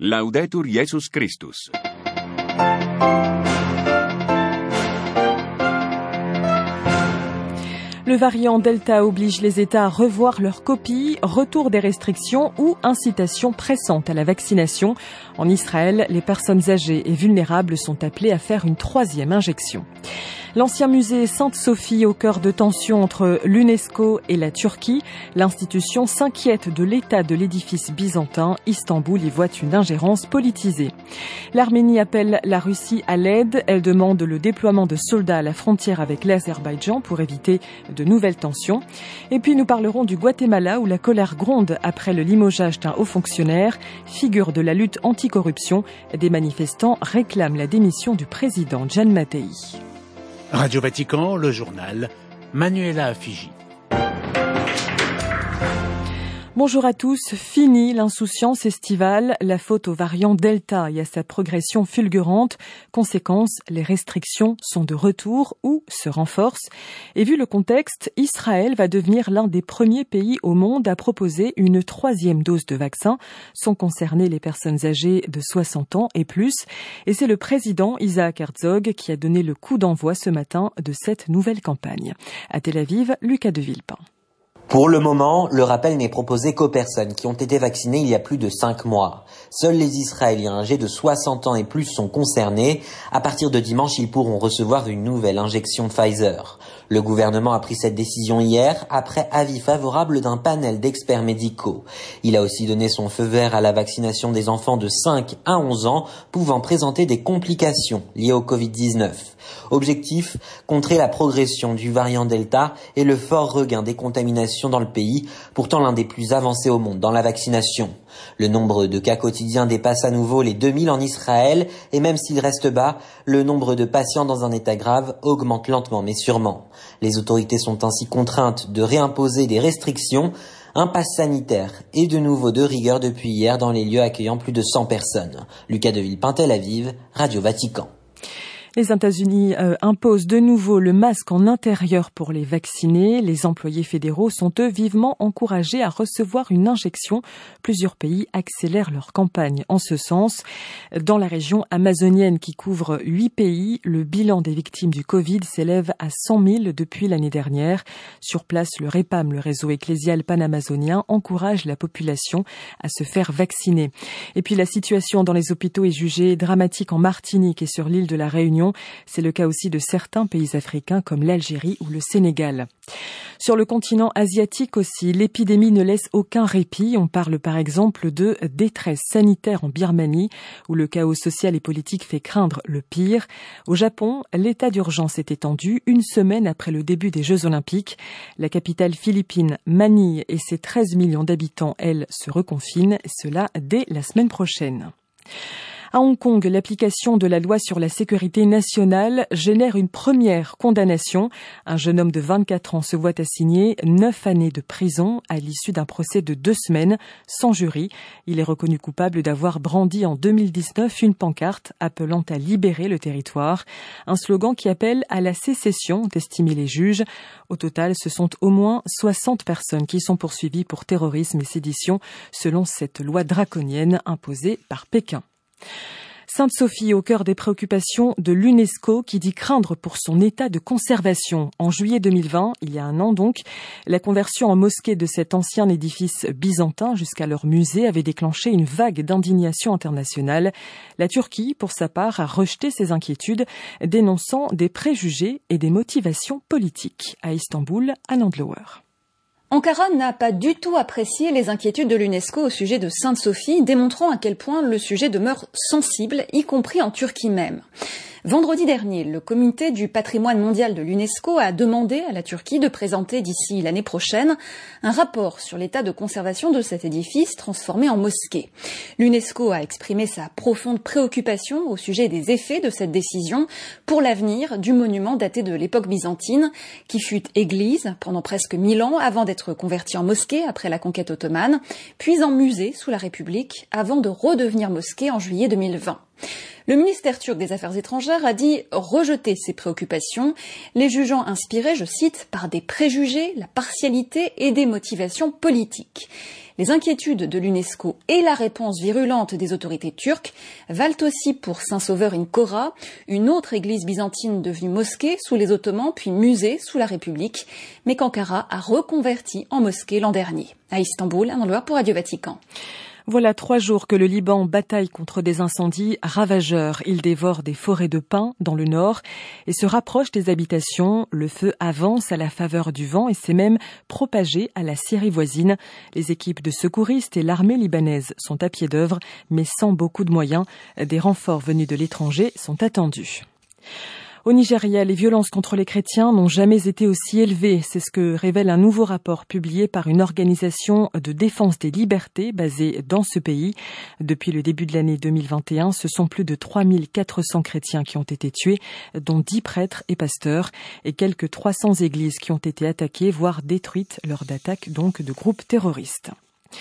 Laudetur Jesus Christus. Le variant Delta oblige les États à revoir leurs copies, retour des restrictions ou incitation pressante à la vaccination. En Israël, les personnes âgées et vulnérables sont appelées à faire une 3e injection. L'ancien musée Sainte-Sophie au cœur de tensions entre l'UNESCO et la Turquie. L'institution s'inquiète de l'état de l'édifice byzantin. Istanbul y voit une ingérence politisée. L'Arménie appelle la Russie à l'aide. Elle demande le déploiement de soldats à la frontière avec l'Azerbaïdjan pour éviter de nouvelles tensions. Et puis nous parlerons du Guatemala où la colère gronde après le limogeage d'un haut fonctionnaire. Figure de la lutte anticorruption, des manifestants réclament la démission du président Jan Matei. Radio Vatican, le journal, Manuela Figi. Bonjour à tous. Fini l'insouciance estivale, la faute au variant Delta et à sa progression fulgurante. Conséquence, les restrictions sont de retour ou se renforcent. Et vu le contexte, Israël va devenir l'un des premiers pays au monde à proposer une 3e dose de vaccin. Sont concernées les personnes âgées de 60 ans et plus. Et c'est le président Isaac Herzog qui a donné le coup d'envoi ce matin de cette nouvelle campagne. À Tel Aviv, Lucas de Villepin. Pour le moment, le rappel n'est proposé qu'aux personnes qui ont été vaccinées il y a plus de 5 mois. Seuls les Israéliens âgés de 60 ans et plus sont concernés. À partir de dimanche, ils pourront recevoir une nouvelle injection Pfizer. Le gouvernement a pris cette décision hier après avis favorable d'un panel d'experts médicaux. Il a aussi donné son feu vert à la vaccination des enfants de 5 à 11 ans pouvant présenter des complications liées au Covid-19. Objectif, contrer la progression du variant Delta et le fort regain des contaminations dans le pays, pourtant l'un des plus avancés au monde dans la vaccination. Le nombre de cas quotidiens dépasse à nouveau les 2000 en Israël et même s'il reste bas, le nombre de patients dans un état grave augmente lentement mais sûrement. Les autorités sont ainsi contraintes de réimposer des restrictions, un pass sanitaire et de nouveau de rigueur depuis hier dans les lieux accueillant plus de 100 personnes. Lucas de Villepin, Tel Aviv, Radio Vatican. Les États-Unis imposent de nouveau le masque en intérieur pour les vaccinés. Les employés fédéraux sont eux vivement encouragés à recevoir une injection. Plusieurs pays accélèrent leur campagne en ce sens. Dans la région amazonienne qui couvre 8 pays, le bilan des victimes du Covid s'élève à 100 000 depuis l'année dernière. Sur place, le REPAM, le réseau ecclésial panamazonien, encourage la population à se faire vacciner. Et puis la situation dans les hôpitaux est jugée dramatique en Martinique et sur l'île de la Réunion. C'est le cas aussi de certains pays africains comme l'Algérie ou le Sénégal. Sur le continent asiatique aussi, l'épidémie ne laisse aucun répit. On parle par exemple de détresse sanitaire en Birmanie, où le chaos social et politique fait craindre le pire. Au Japon, l'état d'urgence est étendu 1 semaine après le début des Jeux Olympiques. La capitale philippine, Manille, et ses 13 millions d'habitants, elle, se reconfinent, cela dès la semaine prochaine. À Hong Kong, l'application de la loi sur la sécurité nationale génère une première condamnation. Un jeune homme de 24 ans se voit assigner 9 années de prison à l'issue d'un procès de 2 semaines sans jury. Il est reconnu coupable d'avoir brandi en 2019 une pancarte appelant à libérer le territoire. Un slogan qui appelle à la sécession, d'estimer les juges. Au total, ce sont au moins 60 personnes qui sont poursuivies pour terrorisme et sédition selon cette loi draconienne imposée par Pékin. Sainte-Sophie au cœur des préoccupations de l'UNESCO qui dit craindre pour son état de conservation. En juillet 2020, il y a un an donc, la conversion en mosquée de cet ancien édifice byzantin jusqu'alors musée avait déclenché une vague d'indignation internationale. La Turquie, pour sa part, a rejeté ces inquiétudes, dénonçant des préjugés et des motivations politiques. À Istanbul, Anne Andlauer. Ankara n'a pas du tout apprécié les inquiétudes de l'UNESCO au sujet de Sainte-Sophie, démontrant à quel point le sujet demeure sensible, y compris en Turquie même. Vendredi dernier, le comité du patrimoine mondial de l'UNESCO a demandé à la Turquie de présenter d'ici l'année prochaine un rapport sur l'état de conservation de cet édifice transformé en mosquée. L'UNESCO a exprimé sa profonde préoccupation au sujet des effets de cette décision pour l'avenir du monument daté de l'époque byzantine, qui fut église pendant presque 1000 ans avant d'être converti en mosquée après la conquête ottomane, puis en musée sous la République avant de redevenir mosquée en juillet 2020. Le ministère turc des Affaires étrangères a dit rejeter ces préoccupations, les jugeant inspirées, je cite, par des préjugés, la partialité et des motivations politiques. Les inquiétudes de l'UNESCO et la réponse virulente des autorités turques valent aussi pour Saint-Sauveur in Kora, une autre église byzantine devenue mosquée sous les Ottomans puis musée sous la République, mais qu'Ankara a reconverti en mosquée l'an dernier. À Istanbul, Amand Loire pour Radio Vatican. Voilà 3 jours que le Liban bataille contre des incendies ravageurs. Il dévore des forêts de pins dans le nord et se rapproche des habitations. Le feu avance à la faveur du vent et s'est même propagé à la Syrie voisine. Les équipes de secouristes et l'armée libanaise sont à pied d'œuvre, mais sans beaucoup de moyens. Des renforts venus de l'étranger sont attendus. Au Nigeria, les violences contre les chrétiens n'ont jamais été aussi élevées. C'est ce que révèle un nouveau rapport publié par une organisation de défense des libertés basée dans ce pays. Depuis le début de l'année 2021, ce sont plus de 3400 chrétiens qui ont été tués, dont 10 prêtres et pasteurs, et quelques 300 églises qui ont été attaquées, voire détruites lors d'attaques donc de groupes terroristes.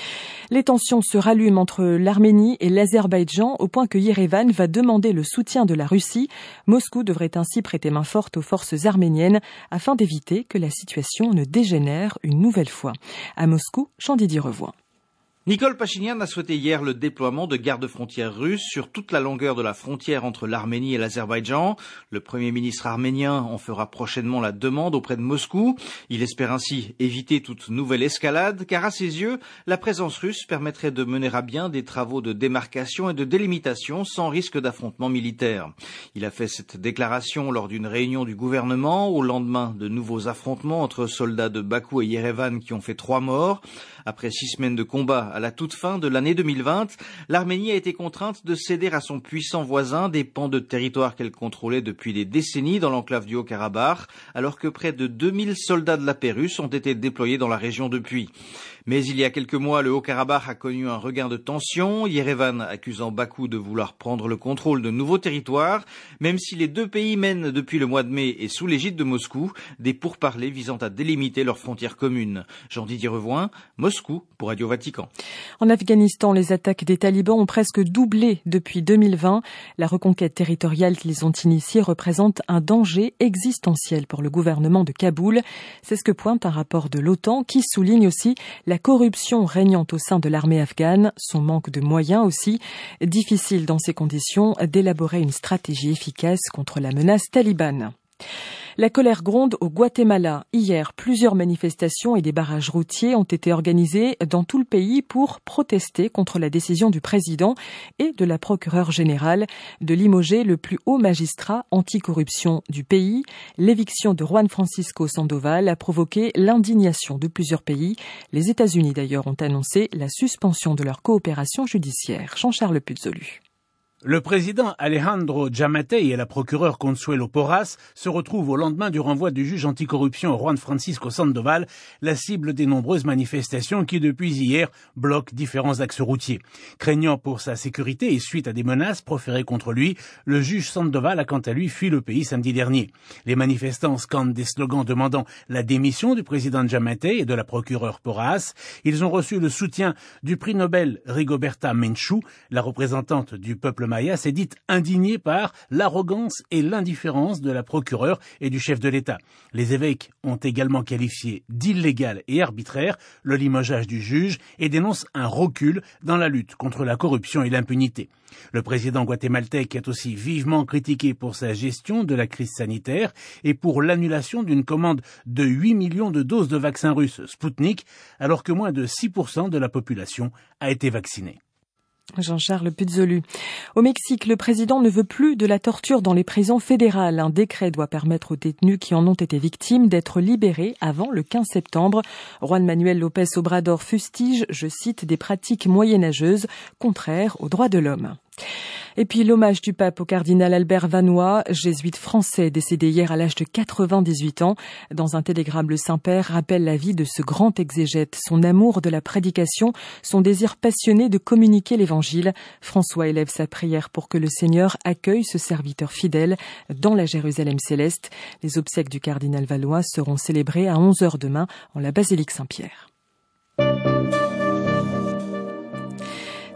Les tensions se rallument entre l'Arménie et l'Azerbaïdjan au point que Yerevan va demander le soutien de la Russie. Moscou devrait ainsi prêter main forte aux forces arméniennes afin d'éviter que la situation ne dégénère une nouvelle fois. À Moscou, Jean-Didier Revoix. Nicole Pachinian a souhaité hier le déploiement de gardes-frontières russes sur toute la longueur de la frontière entre l'Arménie et l'Azerbaïdjan. Le Premier ministre arménien en fera prochainement la demande auprès de Moscou. Il espère ainsi éviter toute nouvelle escalade, car à ses yeux, la présence russe permettrait de mener à bien des travaux de démarcation et de délimitation sans risque d'affrontement militaire. Il a fait cette déclaration lors d'une réunion du gouvernement au lendemain de nouveaux affrontements entre soldats de Bakou et Yerevan qui ont fait 3 morts. Après 6 semaines de combat à la toute fin de l'année 2020, l'Arménie a été contrainte de céder à son puissant voisin des pans de territoire qu'elle contrôlait depuis des décennies dans l'enclave du Haut-Karabakh, alors que près de 2000 soldats de la paix russe ont été déployés dans la région depuis. Mais il y a quelques mois, le Haut-Karabakh a connu un regain de tension, Yerevan accusant Bakou de vouloir prendre le contrôle de nouveaux territoires, même si les 2 pays mènent depuis le mois de mai et sous l'égide de Moscou des pourparlers visant à délimiter leurs frontières communes. Jean-Didier Revoin, Moscou pour Radio Vatican. En Afghanistan, les attaques des talibans ont presque doublé depuis 2020. La reconquête territoriale qu'ils ont initiée représente un danger existentiel pour le gouvernement de Kaboul. C'est ce que pointe un rapport de l'OTAN qui souligne aussi la corruption régnant au sein de l'armée afghane, son manque de moyens aussi. Difficile dans ces conditions d'élaborer une stratégie efficace contre la menace talibane. La colère gronde au Guatemala. Hier, plusieurs manifestations et des barrages routiers ont été organisés dans tout le pays pour protester contre la décision du président et de la procureure générale de limoger le plus haut magistrat anticorruption du pays. L'éviction de Juan Francisco Sandoval a provoqué l'indignation de plusieurs pays. Les États-Unis d'ailleurs ont annoncé la suspension de leur coopération judiciaire. Jean-Charles Puzolu. Le président Alejandro Giammattei et la procureure Consuelo Porras se retrouvent au lendemain du renvoi du juge anticorruption Juan Francisco Sandoval, la cible des nombreuses manifestations qui depuis hier bloquent différents axes routiers. Craignant pour sa sécurité et suite à des menaces proférées contre lui, le juge Sandoval a quant à lui fui le pays samedi dernier. Les manifestants scandent des slogans demandant la démission du président Giammattei et de la procureure Porras. Ils ont reçu le soutien du prix Nobel Rigoberta Menchú, la représentante du peuple maya s'est dite indignée par l'arrogance et l'indifférence de la procureure et du chef de l'État. Les évêques ont également qualifié d'illégal et arbitraire le limogeage du juge et dénoncent un recul dans la lutte contre la corruption et l'impunité. Le président guatémaltèque est aussi vivement critiqué pour sa gestion de la crise sanitaire et pour l'annulation d'une commande de 8 millions de doses de vaccins russes Sputnik, alors que moins de 6% de la population a été vaccinée. Jean-Charles Puzolu. Au Mexique, le président ne veut plus de la torture dans les prisons fédérales. Un décret doit permettre aux détenus qui en ont été victimes d'être libérés avant le 15 septembre. Juan Manuel López Obrador fustige, je cite, des pratiques moyenâgeuses contraires aux droits de l'homme. Et puis l'hommage du pape au cardinal Albert Vanois, jésuite français décédé hier à l'âge de 98 ans. Dans un télégramme, le Saint-Père rappelle la vie de ce grand exégète, son amour de la prédication, son désir passionné de communiquer l'Évangile. François élève sa prière pour que le Seigneur accueille ce serviteur fidèle dans la Jérusalem céleste. Les obsèques du cardinal Vanois seront célébrées à 11h demain en la basilique Saint-Pierre.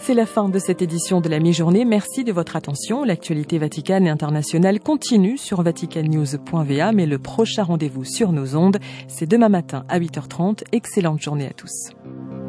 C'est la fin de cette édition de la mi-journée. Merci de votre attention. L'actualité vaticane et internationale continue sur vaticannews.va, mais le prochain rendez-vous sur nos ondes, c'est demain matin à 8h30. Excellente journée à tous.